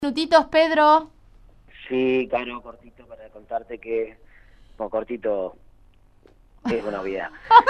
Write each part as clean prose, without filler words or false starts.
Minutitos, Pedro. Sí, Caro, cortito para contarte que, bueno, cortito es una obviedad.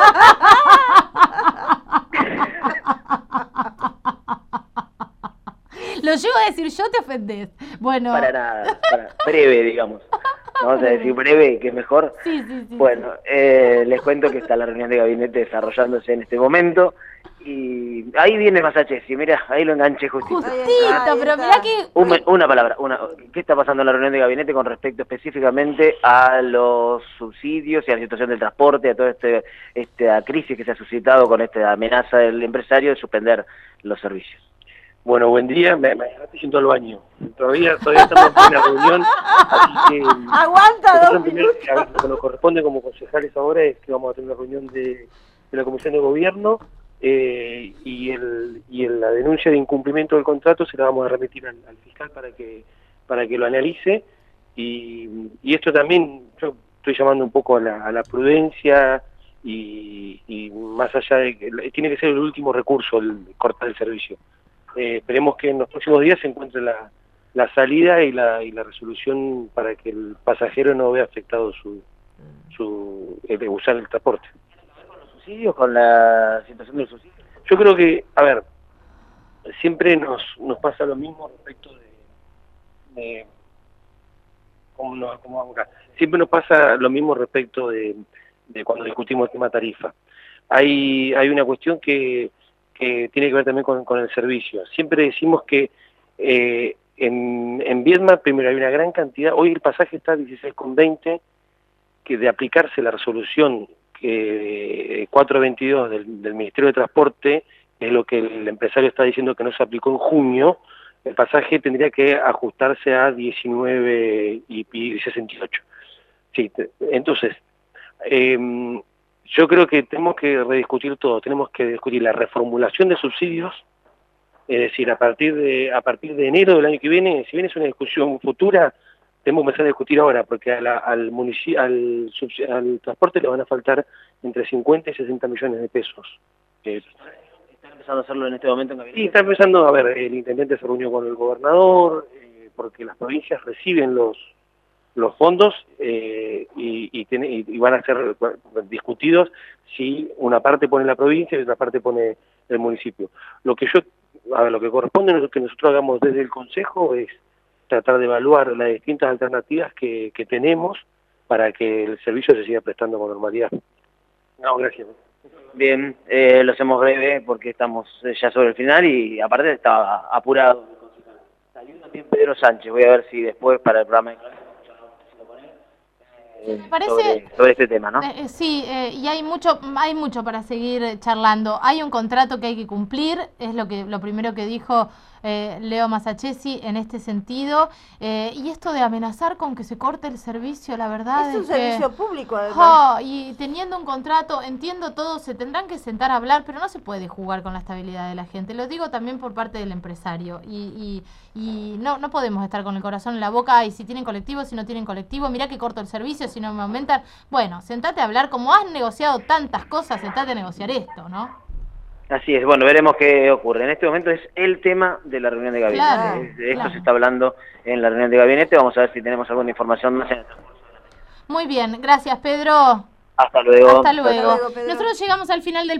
Lo llego a decir yo, te ofendés. Bueno. Para nada, breve, digamos. Vamos a decir breve, que es mejor. Sí. Bueno, les cuento que está la reunión de gabinete desarrollándose en este momento. Y ahí viene Masachesi, mirá, ahí lo enganché justito. Pero mirá que... Una palabra, ¿qué está pasando en la reunión de gabinete con respecto específicamente a los subsidios y a la situación del transporte, a toda esta crisis que se ha suscitado con esta amenaza del empresario de suspender los servicios? Bueno, buen día, me agarraste yendo al baño. Todavía estamos en plena reunión, así que... ¡Aguanta 2 minutos! Lo que nos corresponde como concejales ahora es que vamos a tener una reunión de la Comisión de Gobierno y la denuncia de incumplimiento del contrato se la vamos a remitir al fiscal para que lo analice y esto también, yo estoy llamando un poco a la prudencia y más allá de que tiene que ser el último recurso el cortar el servicio. Esperemos que en los próximos días se encuentre la salida y la resolución para que el pasajero no vea afectado el usar el transporte. ¿Con los subsidios, con la situación del subsidio? Yo creo que, a ver, siempre nos pasa lo mismo respecto de ¿cómo vamos acá? Siempre nos pasa lo mismo respecto de cuando discutimos el tema tarifa. Hay una cuestión que tiene que ver también con el servicio. Siempre decimos que en Viedma, primero, hay una gran cantidad, hoy el pasaje está a 16,20, que de aplicarse la resolución 422 del Ministerio de Transporte, es lo que el empresario está diciendo que no se aplicó en junio, el pasaje tendría que ajustarse a 19,68. Sí, entonces... yo creo que tenemos que rediscutir todo, tenemos que discutir la reformulación de subsidios, es decir, a partir de enero del año que viene, si bien es una discusión futura, tenemos que empezar a discutir ahora, porque al transporte le van a faltar entre 50 y 60 millones de pesos. ¿Está empezando a hacerlo en este momento en gabinete? Sí, está empezando, a ver, el intendente se reunió con el gobernador, porque las provincias reciben los fondos y van a ser discutidos si una parte pone la provincia y otra parte pone el municipio. Lo que corresponde que nosotros hagamos desde el Consejo es tratar de evaluar las distintas alternativas que tenemos para que el servicio se siga prestando con normalidad. No, gracias. Bien, lo hacemos breve porque estamos ya sobre el final y aparte estaba apurado. Salió también Pedro Sánchez, voy a ver si después para el programa de me parece, sobre este tema, ¿no? Sí, y hay mucho para seguir charlando. Hay un contrato que hay que cumplir, es lo primero que dijo Leo Masachesi en este sentido, y esto de amenazar con que se corte el servicio, la verdad es un servicio público, además. Y teniendo un contrato, entiendo todo, se tendrán que sentar a hablar, pero no se puede jugar con la estabilidad de la gente. Lo digo también por parte del empresario, y no podemos estar con el corazón en la boca, y si tienen colectivo, si no tienen colectivo, mirá que corto el servicio, si no me aumentan. Bueno, sentate a hablar, como has negociado tantas cosas, sentate a negociar esto, ¿no? Así es, bueno, veremos qué ocurre. En este momento es el tema de la reunión de gabinete. Claro, Esto se está hablando en la reunión de gabinete, vamos a ver si tenemos alguna información más en el transcurso de la mañana. Muy bien, gracias Pedro. Hasta luego. Hasta luego. Pedro. Nosotros llegamos al final del